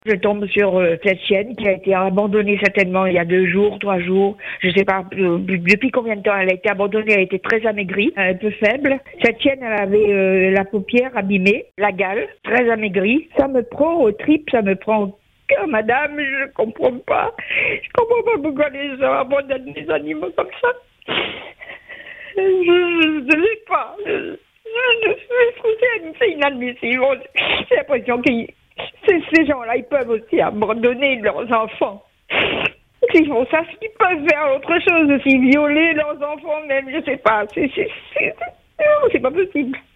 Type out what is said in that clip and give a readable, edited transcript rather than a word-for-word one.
Je tombe sur cette chienne qui a été abandonnée certainement il y a 2 jours, 3 jours. Je ne sais pas depuis combien de temps elle a été abandonnée. Elle était très amaigrie, un peu faible. Cette chienne, elle avait la paupière abîmée, la gale, très amaigrie. Ça me prend aux tripes, ça me prend au cœur, madame. Je ne comprends pas. Je comprends pas pourquoi les gens abandonnent les animaux comme ça. Je ne sais pas. Je trouve que c'est inadmissible. J'ai l'impression que ces gens-là, ils peuvent aussi abandonner leurs enfants. S'ils font ça, ils peuvent faire autre chose aussi, violer leurs enfants même, je sais pas. C'est pas possible.